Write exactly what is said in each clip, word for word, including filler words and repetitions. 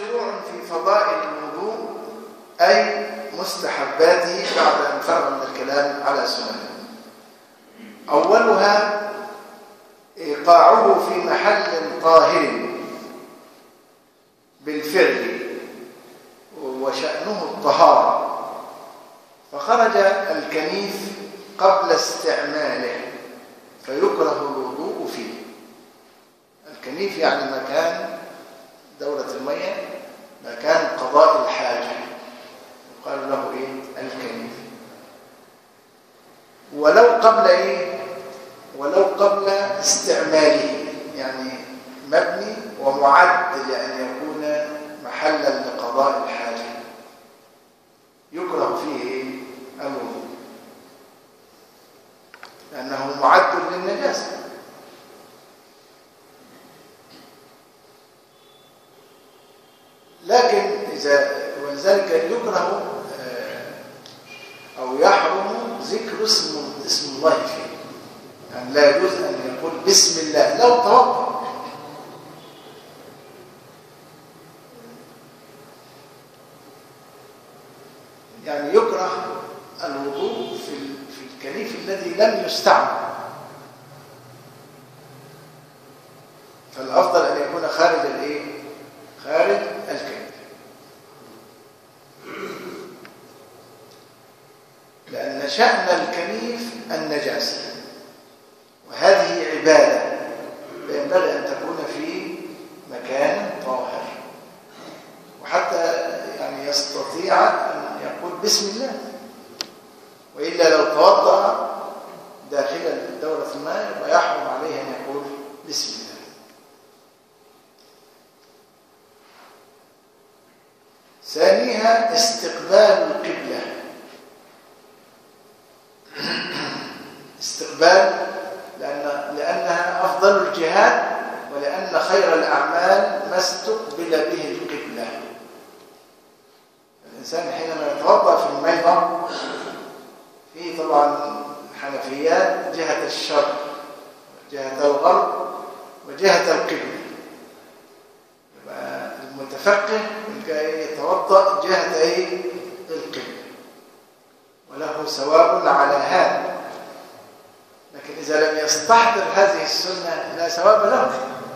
مشروع في فضائل الوضوء أي مستحباته بعد أن فرغ من الكلام على سننه. أولها إيقاعه في محل طاهر بالفعل وشأنه الطهارة، فخرج الكنيف قبل استعماله فيكره الوضوء فيه. الكنيف يعني مكان دورة المياه، مكان قضاء الحاجة، يقال له إيه؟ الكنيف. ولو قبل إيه؟ ولو قبل استعماله، يعني مبني ومعد لأن يكون محلا لقضاء الحاجة يكره فيه إيه؟ الوضوء، لأنه معد للنجاسة. لكن إذا ولذلك يكره أو يحرم ذكر اسم اسم الله فيه، يعني لا يجوز أن يقول بسم الله لو توضأ. يعني يكره الوضوء في في الكنيف الذي لم يستعمل، فالأفضل أن يكون خارج الإيه؟ خارج الكنيف، لأن شأن الكنيف النجاسة، وهذه عبادة ينبغي أن تكون في مكان طاهر، وحتى يعني يستطيع أن يقول بسم الله، وإلا لو توضأ داخل دورة الماء ويحرم عليه أن يقول بسم الله. ثانيها استقبال القبلة. استقبال لأن لأنها أفضل الجهاد، ولأن خير الأعمال ما استقبل به القبلة. الإنسان حينما يتوضأ في الميضة في طبعا حنفيات جهة الشرق جهة الغرب وجهة القبلة، يبقى المتفقه يتوضأ جهة ايه؟ القبلة، وله ثواب على هذا. لكن إذا لم يستحضر هذه السنة لا ثواب له.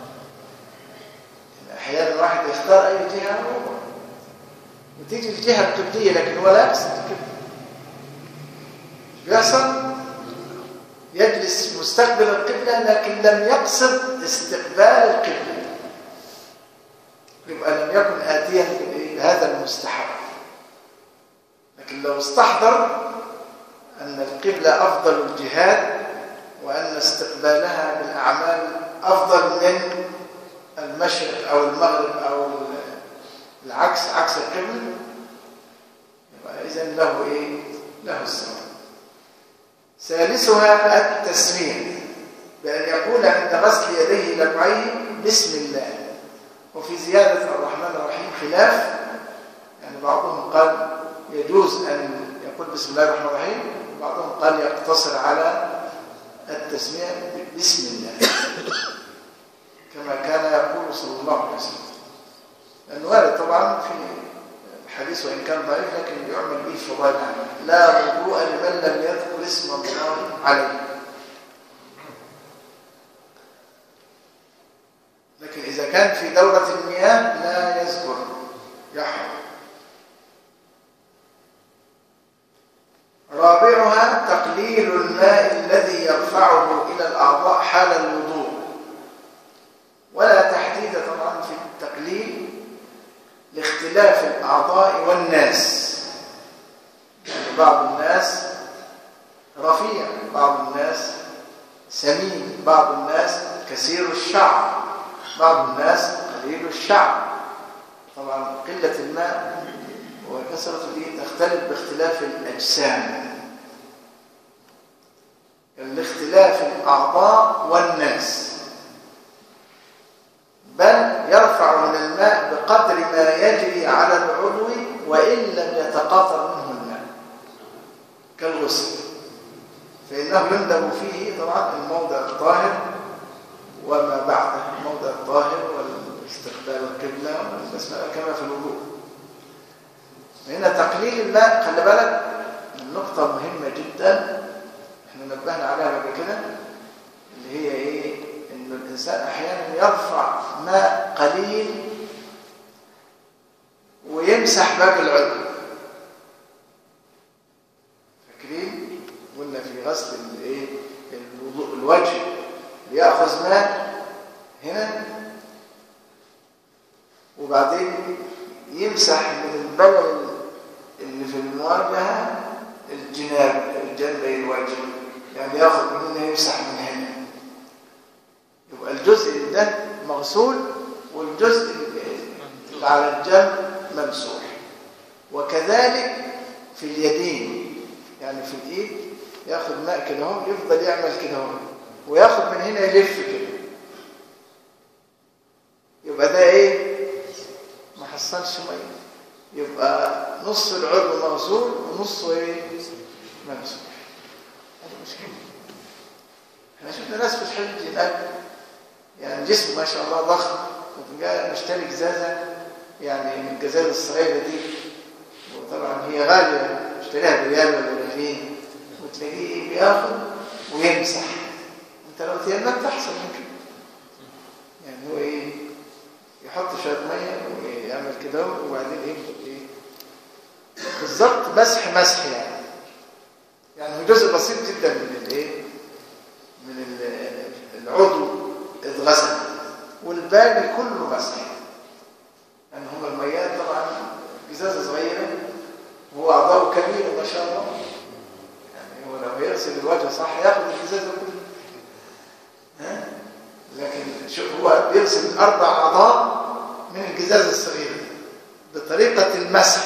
أحيانا الواحد يختار أي جهة وتيجي الجهة القبلية لكن هو لا يقصد القبلة، بيحصل يجلس مستقبل القبلة لكن لم يقصد استقبال القبلة، يبقى لم يكن آتيا بهذا المستحب. لكن لو استحضر أن القبلة أفضل الجهاد وأن استقبالها بالأعمال أفضل من المشرق أو المغرب أو العكس عكس القبلة، يبقى إذن له إيه؟ له الثواب. ثالثها التسمية، بأن يقول عند غسل يديه إلى الكعبين بسم الله. وفي زيادة الرحمن الرحيم خلاف، يعني بعضهم قال يجوز أن يقول بسم الله الرحمن الرحيم، وبعضهم قال يقتصر على التسمية بسم الله كما كان يقول صلى الله عليه وسلم. لأنه وارد طبعا في الحديث وإن كان ضعيف لكن يعمل به في فضائل الأعمال، لا وضوء لمن لم يذكر اسم الله عليه. لكن إذا كان في دورة المياه لا يذكر يحرم. رابعها تقليل الماء الذي يرفعه إلى الأعضاء حال الوضوء، ولا تحديد طبعا في التقليل لاختلاف الأعضاء والناس. يعني بعض الناس رفيع، بعض الناس سمين، بعض الناس كثير الشعر، بعض الناس قليل الشعر. طبعا قلة الماء وكثرته تختلف باختلاف الأجسام، لاختلاف الأعضاء والناس، بل يرفع من الماء بقدر ما يجري على العضو وإن لم يتقاطر منه الماء كالغسل، فإنه يندب فيه طبعا الموضع الطاهر وما بعده، الموضع الطاهر استقبال القبلة والبسملة كما في الوضوء. هنا تقليل الماء، خلي بالك النقطة مهمة جدا احنا نبهنا عليها قبل كده، اللي هي ايه؟ انه الانسان احيانا يرفع ماء قليل ويمسح باقي العضو. فاكرين قلنا في غسل الايه الوضوء الوجه بياخذ ماء هنا وبعدين يمسح من البلل اللي في المواجهه الجناب الجنبي الوجه، يعني ياخذ من هنا يمسح من هنا، يبقى الجزء ده مغسول والجزء اللي على الجنب ممسوح. وكذلك في اليدين، يعني في الايد ياخذ ماء كده اهو يفضل يعمل كده اهو وياخذ من هنا يلف كده، يبقى ده ايه؟ ما حصلش ميه، يبقى نص العضو مغسول ونصه ايه؟ ممسوح. هذه مشكله. احنا شفنا ناس بتحج هناك يعني جسم ما شاء الله ضخم، وتلقاه مشتري جزازه يعني من الجزائر الصغيره دي، وطبعا هي غاليه اشتريها بريال ولا ريالين، وتلاقيه بياخد ويمسح. انت لو تيممت احسن من كده. يعني هو ايه؟ يحط شويه ميه ويعمل كده وبعدين يبدا ايه؟ بالظبط مسح مسح يعني. يعني هو جزء بسيط جدا من الايه؟ من العضو اتغسل والباقي كله مسح. يعني هم الميات طبعا جزازه صغيره وهو اعضاؤه كبيره ما شاء الله، يعني هو لو يغسل الوجه صح ياخذ الجزازه كلها، ها؟ لكن شوف هو بيغسل اربع اعضاء من الجزازه الصغيره بطريقه المسح.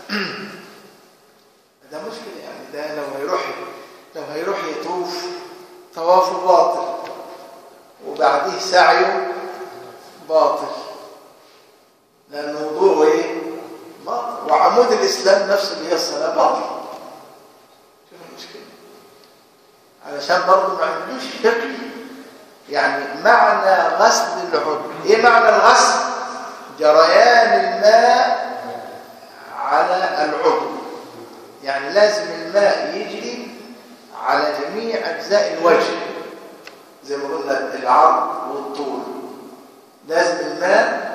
ده مشكله يعني. ده لو هيروح لو هيروح يطوف طوافه باطل وبعديه سعيه باطل، لأن وضوءه إيه؟ باطل، وعمود الإسلام نفسه اللي هي الصلاة باطل. شوف المشكلة، علشان برضه ما عندوش فكر يعني معنى غسل العضو. إيه معنى الغسل؟ جريان الماء على العضو، يعني لازم الماء يجري على جميع أجزاء الوجه زي ما قلنا العرض والطول، لازم الماء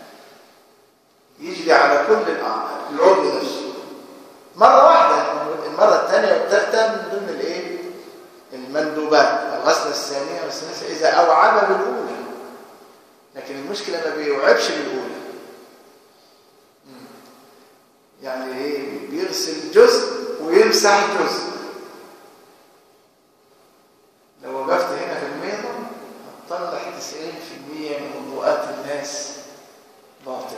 يجري على كل العضو نفسه مرة واحدة. المرة الثانية والثالثة من ضمن الايه؟ المندوبات، الغسلة الثانية والثالثة إذا أوعب بالأولى، لكن المشكلة ما بيوعبش بالأولى. يعني ايه؟ بيغسل جزء ويمسح جزء. لو وقفت هنا في الميضة هتطلع تسعين بالمئة من وضوءات الناس باطل.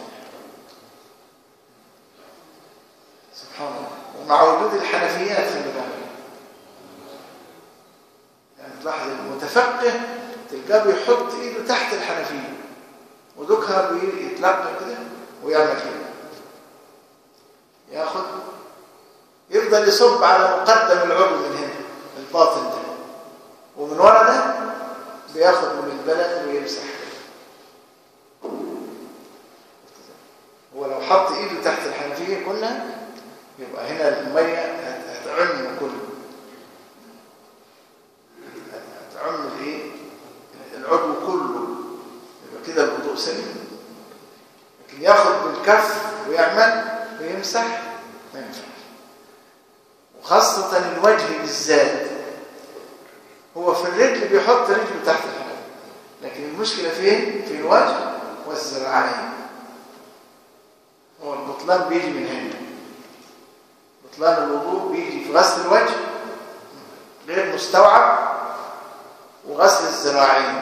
سبحان الله. ومع وجود الحنفيات في المدارس يعني تلاحظ المتفقه تلقاه بيحط ايده تحت الحنفيه ودوكها بيتلقى كده ويعمل كده، ياخد يفضل يصب على مقدم العضو من هنا الباطن ده، ومن ورا ده بياخد من البلد ويمسح. هو لو حط ايده تحت الحنفيه كلها يبقى هنا الميه هتعم كله، هتعم الايه؟ العضو كله، يبقى كده الوضوء سليم. لكن ياخد بالكف ويعمل ويمسح ما ينفعش. وخاصة الوجه بالذات، هو في الرجل بيحط رجله تحت الحنفيه، لكن المشكلة فين؟ في الوجه والذراعين. هو البطلان بيجي من هنا، بطلان الوضوء بيجي في غسل الوجه غير مستوعب وغسل الذراعين.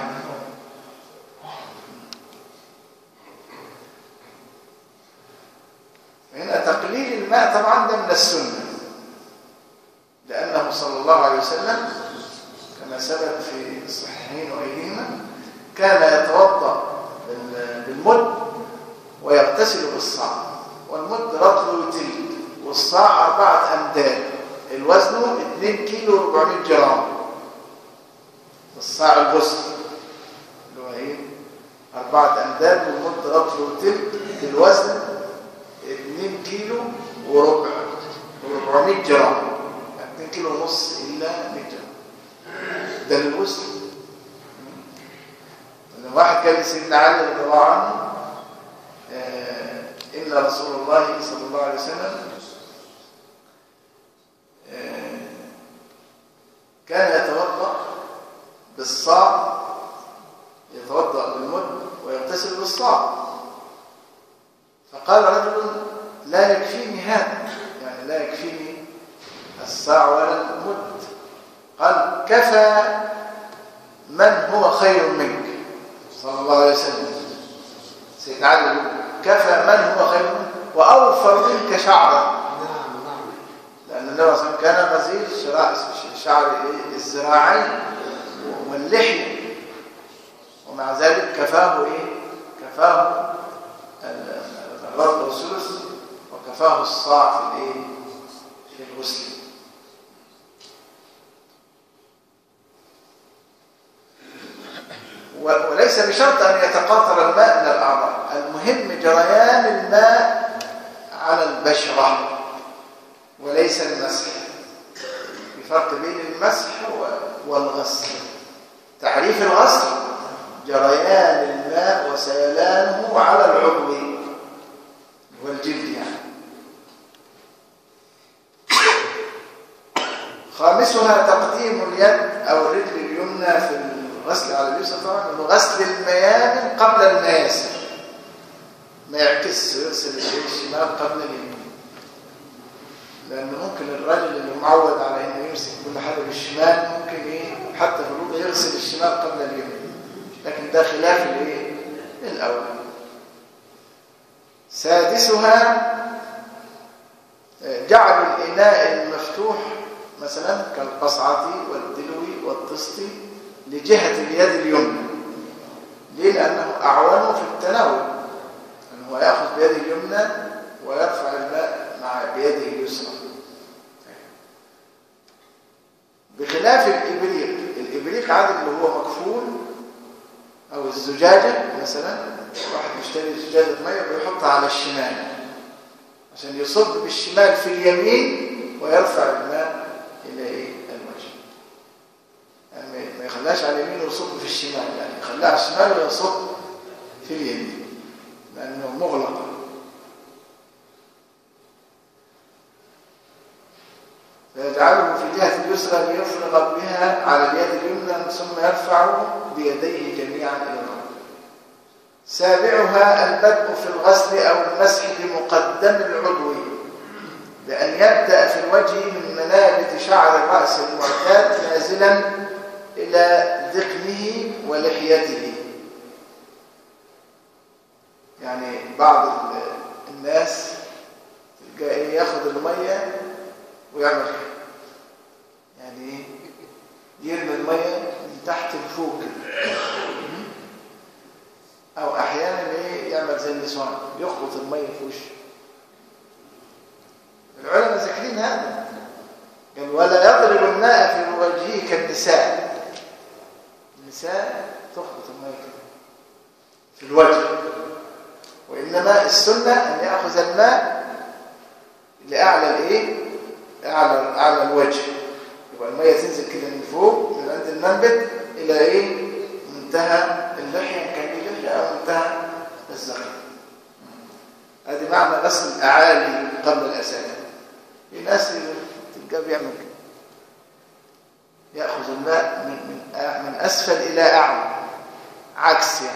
هنا تقليل الماء طبعا ده من السنة، لأنه صلى الله عليه وسلم كما ثبت في الصحيحين وغيرهما كان يتوضأ بالمد ويغتسل بالصاع، والمد رطل وتلت، والصاع أربعة أمداد، الوزن اثنين كيلو وأربعمائة جرام. الصاع الغسل اللي هو ايه؟ أربعة أمداد والمد ربط وتلت الوزن اتنين كيلو وربع وربعمية جرام، اتنين كيلو ونص إلا مية جرام. ده للوزن. واحد كان سيدنا علي رضي الله عنه آه إن رسول الله صلى الله عليه وسلم آه كان يتوضأ بالصاع، يتوضأ بالمد ويغتسل بالصاع. فقال رجل لا يكفيني هذا، يعني لا يكفيني الصاع ولا المد. قال كفى من هو خير منك صلى الله عليه وسلم. سيدنا علي يقول كفى من هو خير منك وأوفر منك شعرا، لأن النبي صلى الله عليه وسلم كان غزير شعر الذراعين واللحية، ومع ذلك كفاه إيه؟ كفاه الربع والثلث وكفاه الصاع في الإيه؟ في الغسل. وليس بشرط أن يتقاطر الماء من الأعضاء، المهم جريان الماء على البشرة وليس المسح. في فرق بين المسح والغسل. تعريف الغسل جريان الماء وسيلانه على العضو والجلد يعني. خامسها تقديم اليد أو الرجل اليمنى في الغسل على اليسرى، طبعا غسل الميامن قبل المياسر، ما يعكس يغسل الشمال قبل اليمين، لأن ممكن الرجل اللي معود على إنه يمسك كل حاجة بالشمال ممكن إيه حتى في الوضوء يغسل الشمال قبل اليمين، لكن ده خلاف الإيه الأول. سادسها جعل الإناء المفتوح مثلا كالقصعة والدلو والطست لجهة اليد اليمنى. ليه؟ لأنه أعون في التناول، أنه يأخذ بيده اليمنى ويرفع الماء مع بيده اليسرى، بخلاف الإبريق. الإبريق عادة اللي هو مكفول أو الزجاجة مثلا، واحد يشتري زجاجة مية ويحطها على الشمال عشان يصب بالشمال في اليمين ويرفع الماء إلى إيه الوجه، يعني ما يخليهاش على اليمين ويصب في الشمال، يعني يخليها على الشمال ويصب في اليمين لأنه مغلقة. فيجعله في الجهة اليسرى ليفرغ بها على اليد اليمنى ثم يرفع بيديه جميعا إلى الأرض. سابعها البدء في الغسل أو المسح بمقدم العضو، بأن يبدأ في الوجه من منابت شعر الرأس المعتاد نازلا إلى ذقنه ولحيته. يعني بعض الناس تلقى ياخد المية ويعمل يعني يرمي المية من تحت لفوق، أو أحيانا إيه يعمل زي النسوان يخبط المية في وشه. العلماء ذاكرين هذا، قال ولا يضرب الماء في وجهه كالنساء. النساء تخبط الماء كده في الوجه، وإنما السنة أن يأخذ الماء لأعلى الإيه؟ أعلى أعلى الوجه، يبقى المية تنزل كده من فوق من عند المنبت إلى إيه؟ منتهى اللحية، كان اللحية أو منتهى الذقن. هذه معنى غسل الأعالي قبل الأسافل. في ناس تلقاه بيعمل كده، يأخذ الماء من من من أسفل إلى أعلى، عكس يعني.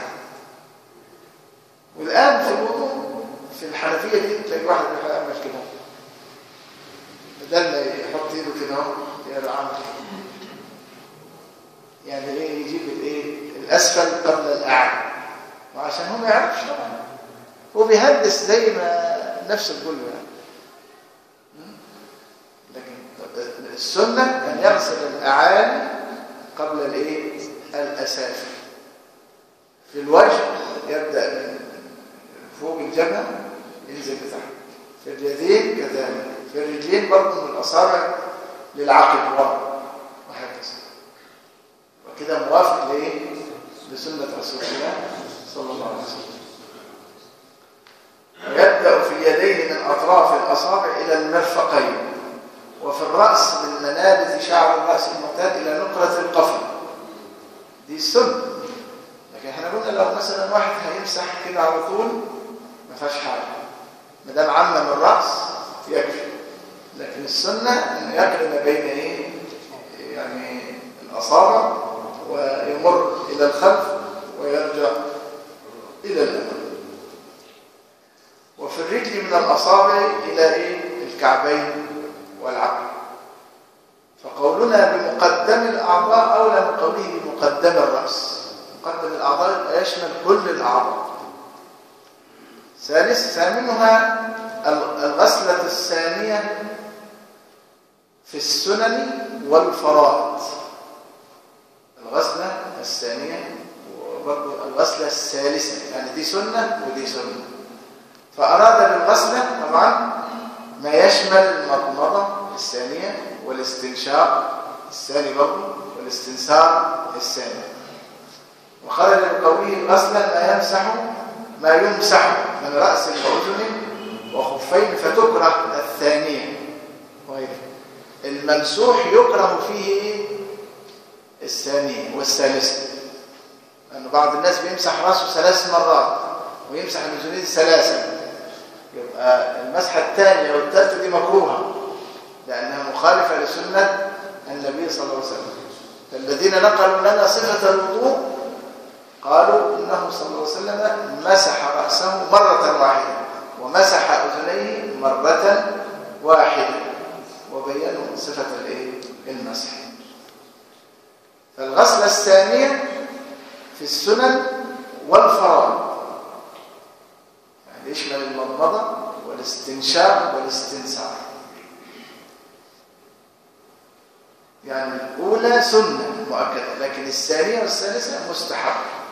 والآن في الوضوء في الحنفية دي تلاقي واحد بيعمل كده، بدل ما يحط ايده كده يقرا عامل يعني ايه، يجيب الايه الاسفل قبل الاعلى، وعشان هو ما يعرفش طبعا هو بيهندس زي ما نفسه بيقول له يعني. لكن السنه ان يغسل الاعالي قبل الايه الاسافل. في الوجه يبدا من فوق الجبهه ينزل لتحت، في اليدين كذلك، في الرجلين برضه من الأصابع للعقب وهكذا، وكده موافق لإيه؟ لسنة رسول الله صلى الله عليه وسلم. ويبدأ في اليدين من أطراف الأصابع إلى المرفقين، وفي الرأس من منابت شعر الرأس المعتاد إلى نقرة القفا. دي السنة. لكن احنا قلنا لو مثلا واحد هيمسح كده على طول ما فيهاش حاجة، ما دام عمم الرأس يكفي. لكن السنة أن يقرن بين إيه؟ يعني الأصابع ويمر إلى الخلف ويرجع إلى الأمام. وفي الرجل من الأصابع إلى إيه؟ الكعبين والعقل. فقولنا بمقدم الأعضاء أولى من قوله بمقدم الرأس. مقدم الأعضاء يبقى يشمل كل الأعضاء. ثالث ثامنها الغسلة الثانية في السنن والفرائض. الغسلة الثانية وبرضه الغسلة الثالثة، يعني دي سنة ودي سنة. فأراد بالغسلة طبعا ما يشمل المضمضة الثانية والاستنشاق الثاني برضه والاستنثار الثاني. وخرج بقوله غسلا ما يمسح ما يمسح من رأس وأذن وخفين، فتكره الثانية. الممسوح يكره فيه الثانية والثالثة، لأن بعض الناس بيمسح رأسه ثلاث مرات ويمسح الأذنين ثلاثة، يبقى المسحة الثانية والثالثة دي مكروهة لأنها مخالفة لسنة النبي صلى الله عليه وسلم. فالذين نقلوا لنا صفة الوضوء قالوا إنه صلى الله عليه وسلم مسح رأسه مرة واحدة ومسح أذنيه مرة واحدة، وبينوا صفة المسح. فالغسلة الثانية في السنن والفرائض، يعني يشمل المضمضة والاستنشاق والاستنثار. يعني الأولى سنة مؤكدة، لكن الثانية والثالثة مستحب.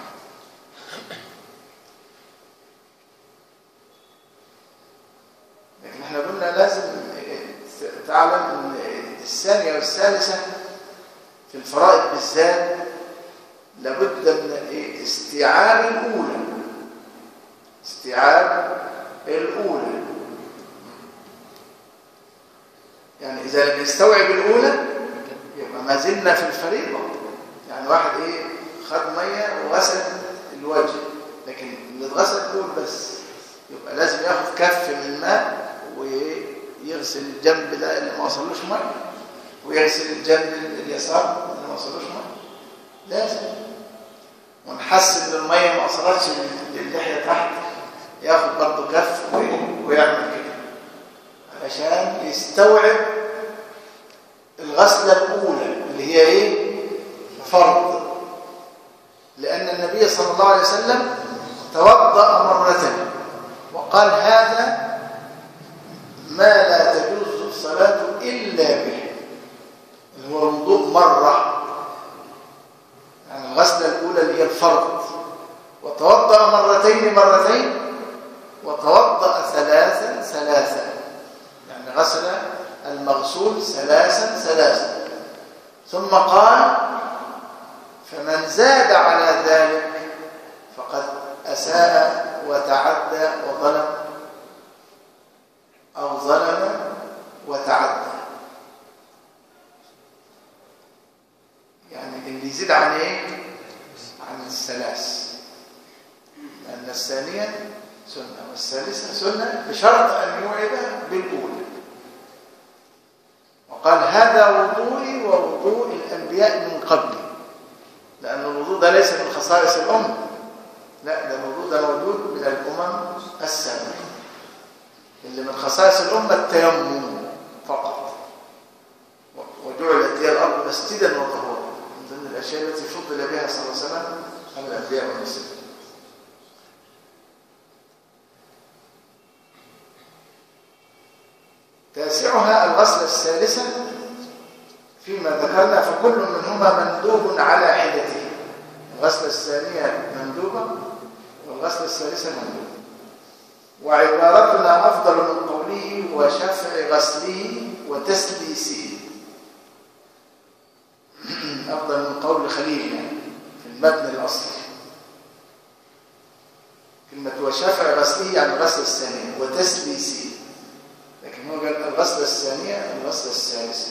لكن احنا قلنا لازم تعلم ان الثانية والثالثة في الفرائض بالذات لابد من استيعاب الأولى. استيعاب الأولى يعني إذا لم يستوعب الأولى يبقى ما زلنا في الفريضة. يعني واحد إيه خد مية وغسل الوجه، لكن اللي اتغسل دول بس، يبقى لازم ياخد كف من ماء ويغسل الجنب ده اللي ما وصلوش ماء، ويغسل الجنب اليسار اللي ما وصلوش ماء، لازم. ونحس ان الميه ما وصلتش للحيه تحت ياخد برضه كف ويعمل كده علشان يستوعب الغسله الاولى اللي هي ايه؟ فرض. لان النبي صلى الله عليه وسلم توضأ مرتين وقال هذا ما لا تجوز الصلاه الا به، اللي هو الوضوء مره، يعني الغسله الاولى اللي هي الفرض. وتوضأ مرتين مرتين وتوضأ ثلاثا ثلاثا، يعني غسل المغسول ثلاثا ثلاثا. ثم قال فمن زاد على ذلك فقد أساء وتعدى وظلم، أو ظلم وتعدى. يعني اللي يزيد عن ايه؟ عن الثلاث، لأن الثانية سنة والثالثة سنة بشرط أن يوعد بالأولى. وقال هذا وضوئي ووضوء الأنبياء من قبلي، لأن الوضوء ده ليس من خصائص الأمة، لا، ده الوضوء ده موجود من الأمم السابقة. اللي من خصائص الأمة التيمم فقط، وجعلت هي الأرض مسجدا وطهورا، من ضمن الأشياء التي فضل بها صلى الله عليه وسلم على الأنبياء والمرسلين. تاسعها الغسلة الثالثة فيما ذكرنا، فكل منهما مندوب على حدته. الغسلة الثانية مندوبة والغسلة الثالثة مندوبة. وعبارتنا أفضل من قوله وشفع غسله وتسليسه، أفضل من قول خليل يعني في المتن الأصلي. كلمة وشفع غسله يعني الغسلة الثانية وتسليسه، لكن هو قال الغسلة الثانية الغسلة الثالثة.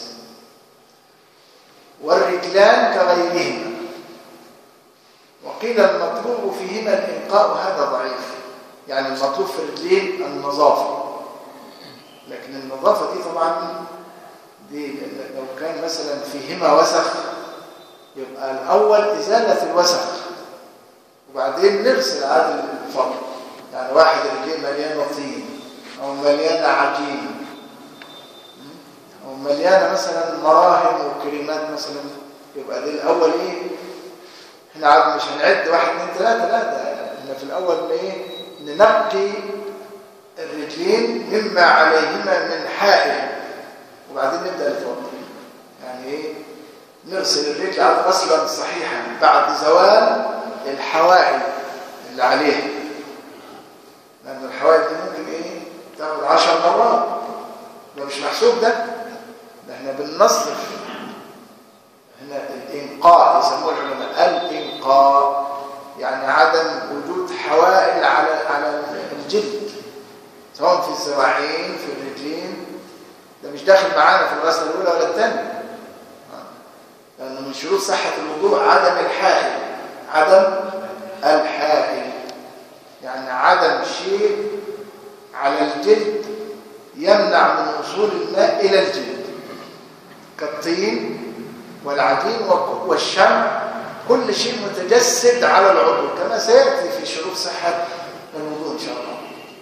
والرجلان كغيرهما، وقيل المطلوب فيهما الإنقاء، هذا ضعيف، يعني المطلوب في الرجلين النظافة، لكن النظافة دي طبعا دي لو كان مثلا فيهما وسخ يبقى الأول إزالة الوسخ وبعدين نغسل عادي الفضل. يعني واحد رجلين مليانة طين أو مليانة عجين أو مليانة مثلا مراهم وكريمات مثلا، يبقى دي الأول إيه؟ إحنا عاد مش هنعد واحد اثنين ثلاثة، لا ده إحنا في الأول إيه؟ ننقي الرجلين مما عليهما من حائل وبعدين نبدأ الفضل. يعني إيه؟ نغسل الرجل على غسلا صحيحا بعد زوال الحوائل اللي عليها، لأن الحوائل دي ممكن إيه؟ تاخد عشر مرات، ده مش محسوب، ده ده احنا بنصرف هنا الإنقاء، يسموه العلماء الإنقاء، يعني عدم وجود حوائل على على الجلد سواء في الذراعين في الرجلين، ده مش داخل معانا في الغسله الاولى ولا الثانيه، لانه من شروط صحه الوضوء عدم الحائل، عدم الحائل يعني عدم شيء على الجلد يمنع من وصول الماء الى الجلد كالطين والعجين والشمع، كل شيء متجسد على العضو كما سياتي في شروط صحه الوضوء ان شاء الله.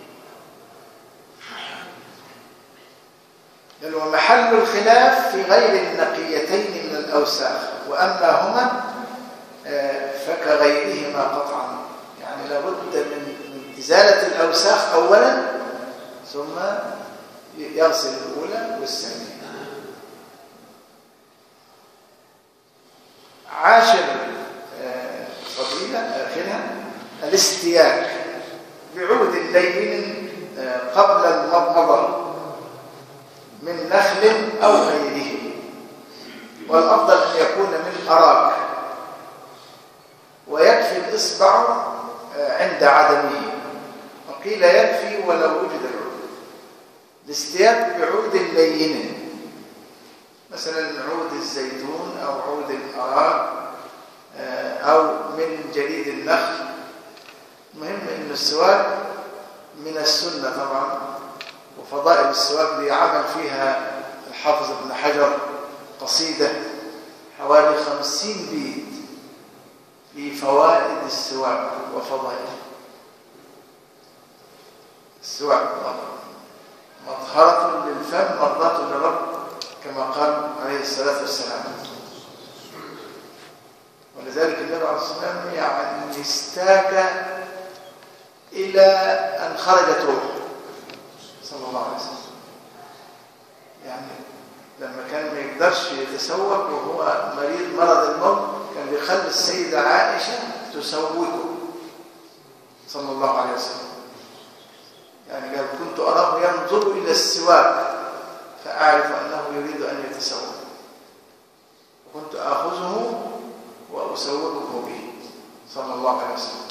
ومحل الخلاف في غير النقيتين من الأوساخ، وأما هما فكغيرهما قطعا، يعني لابد من إزالة الأوساخ أولا ثم يغسل الأولى والثانية. عاشر فضيلة آخرها الاستياك بعود لين قبل المضمضة من نخل أو غيره، والأفضل أن يكون من أراك، ويكفي الإصبع عند عدمه، وقيل يكفي ولو وجد العود. الاستياك بعود لين مثلا عود الزيتون أو عود الأراك أو من جليد النخل. المهم أن السواك من السنة طبعا، وفضائل السواك دي عمل فيها الحافظ ابن حجر قصيدة حوالي خمسين بيت في فوائد السواك وفضائله. السواك مطهرة للفم مرضاة للرب كما قال عليه الصلاة والسلام، ولذلك النبي عليه الصلاة والسلام يعني استاك إلى أن خرجت روحه صلى الله عليه وسلم. يعني لما كان ما يقدرش يتسوق وهو مريض مرض الموت كان بيخلي السيدة عائشة تسوقه صلى الله عليه وسلم. يعني قال كنت أراه ينظر إلى السواك فأعرف أنه يريد أن يتسوق، وكنت آخذه وأسوقه به صلى الله عليه وسلم.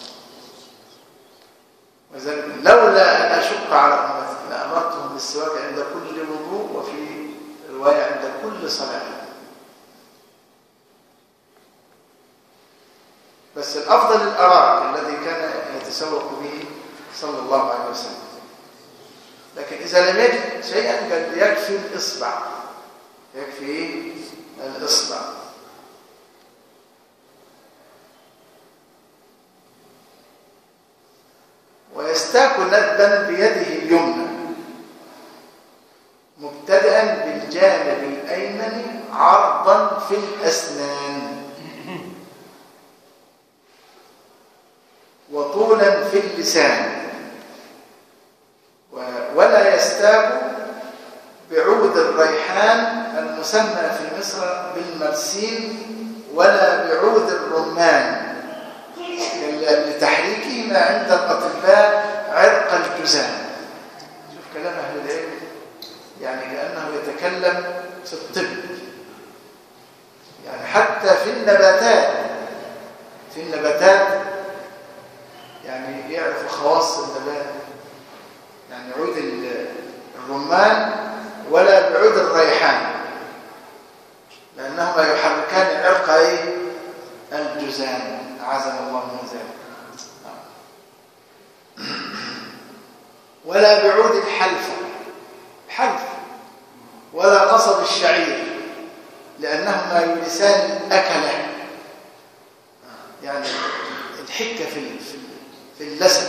وذلك لولا أن أشق على أمتي لأمرتهم بالسواك عند كل وضوء، وفي رواية عند كل صلاة. بس الأفضل الأراك الذي كان يتسوق به صلى الله عليه وسلم. لكن إذا لم يجد شيئا قد يكفي الإصبع، يكفي الإصبع. ويستاك ندبا بيده اليمنى مبتدئا بالجانب الأيمن عرضا في الأسنان وطولا في اللسان، ولا يستاك بعود الريحان المسمى في مصر بالمرسين ولا بعود الرمان لتحريكهما عند الأطباء عرق الجزام. شوف كلام أهل العلم، يعني كأنه يتكلم في الطب. يعني حتى في النباتات في النباتات يعني يعرفوا خواص النبات، يعني عود الرمان ولا بعود الريحان، لأنهما يحركان عرق ايه الجذام، أعاذنا الله من ذلك. ولا بعود الحلفة حلف، ولا قصب الشعير، لأنهما يورثان الأكلة، يعني الحكة في في اللسن،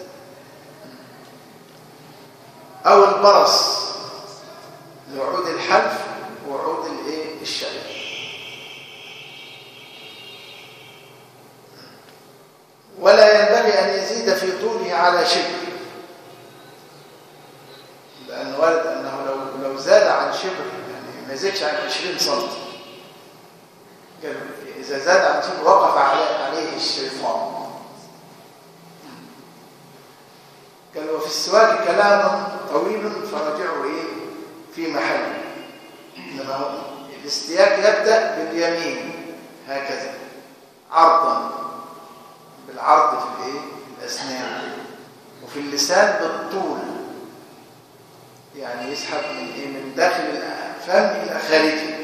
أو البرص، لعود الحلف وعود الايه الشعير. ولا ينبغي أن يزيد في طوله على شبر، لأن ورد أنه لو لو زاد عن شبر، يعني ما يزيدش عن عشرين سنتي، إذا زاد عن شبر وقف عليه الشيطان. قال وفي السواك كلام طويل فرجعه إيه في محل، إنما هو الاستياك يبدأ باليمين هكذا عرضا، بالعرض في الايه الاسنان، وفي اللسان بالطول، يعني يسحب من ايه من داخل الفم الى خارجه.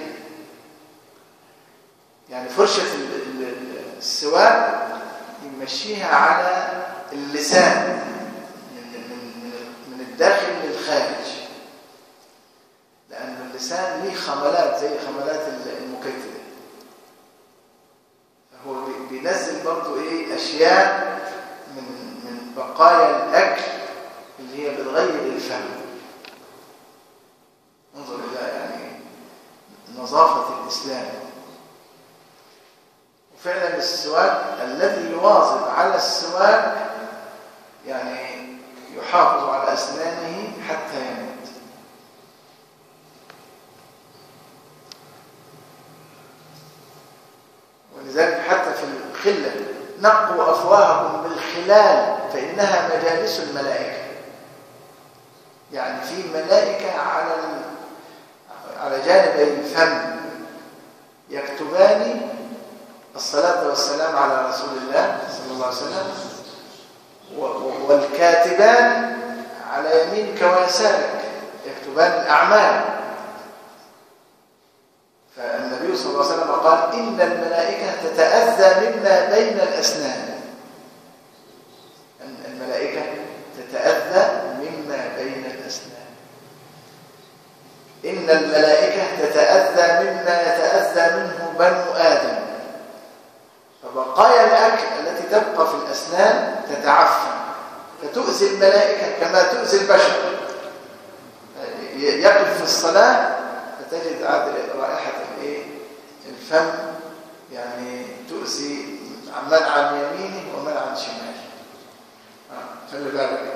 يعني فرشه السواك يمشيها على اللسان من من من الداخل للخارج، لان اللسان ليه خملات زي خملات المكيفه، هو بينزل برضو ايه اشياء من من بقايا الاكل اللي هي بتغير الفم. انظر الى يعني نظافه الاسلام. وفعلا السواك الذي يواظب على السواك يعني يحافظ على اسنانه حتى يموت. ولذلك حتى في الخلة نقوا أفواهكم بالخلال فإنها مجالس الملائكة، يعني في ملائكة على على جانبي الفم يكتبان الصلاة والسلام على رسول الله صلى الله عليه وسلم، والكاتبان على يمينك ويسارك يكتبان الأعمال. فالنبي صلى الله عليه وسلم قال إن الملائكة تتأذى مما بين الأسنان، الملائكة تتأذى مما بين الأسنان، إن الملائكة تتأذى مما يتأذى منه بنو آدم. فبقايا الأكل التي تبقى في الأسنان تتعفن فتؤذي الملائكة كما تؤذي البشر. يقف في الصلاة فتجد رائحة الايه الفم يعني تؤذي من عن يمينه ومن عن شماله. خلي بالك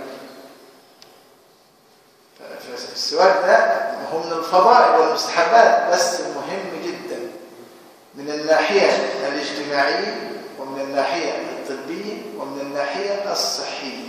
السواك ده هو من الفضائل والمستحبات، بس مهم جدا من الناحية الاجتماعية ومن الناحية الطبية ومن الناحية الصحية،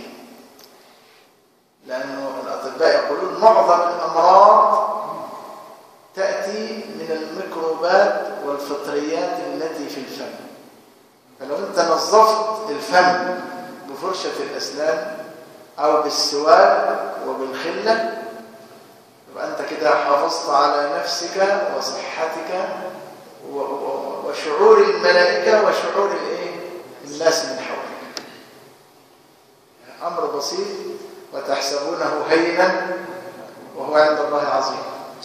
لأنه الأطباء يقولون معظم الأمراض تأتي من الميكروبات والفطريات التي في الفم. فلو أنت نظفت الفم بفرشة الأسنان أو بالسواك وبالخلة يبقى أنت كده حافظت على نفسك وصحتك وشعور الملائكة وشعور الإيه؟ الناس من حولك. أمر بسيط وتحسبونه هينا وهو عند الله عظيم.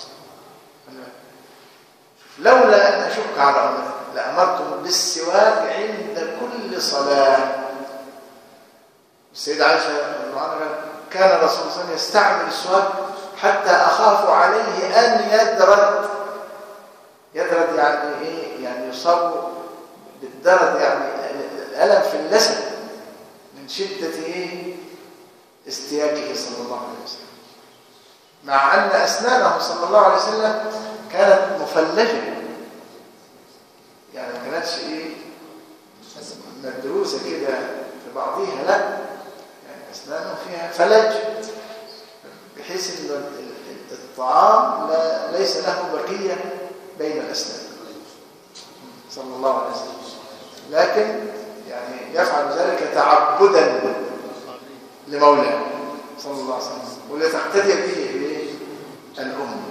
لولا أن أشك على أمري لأمرتم بالسواك عند كل صلاة. السيدة عائشة رضي الله عنها كان الرسول صلى الله عليه وسلم يستعمل السواك حتى أخاف عليه أن يدرد. يدرد يعني إيه؟ يعني يصاب بالدرد، يعني الألم في اللسن من شدة إيه؟ استياكه صلى الله عليه وسلم، مع أن أسنانه صلى الله عليه وسلم كانت مفلجة، يعني ما كانتش إيه مدروسة كده في بعضيها، لا، يعني أسنانه فيها فلج بحيث أن الطعام لا ليس له بقية بين الأسنان صلى الله عليه وسلم، لكن يعني يفعل ذلك تعبدا لمولاه صلى الله عليه وسلم، ولتقتدي به الأمة.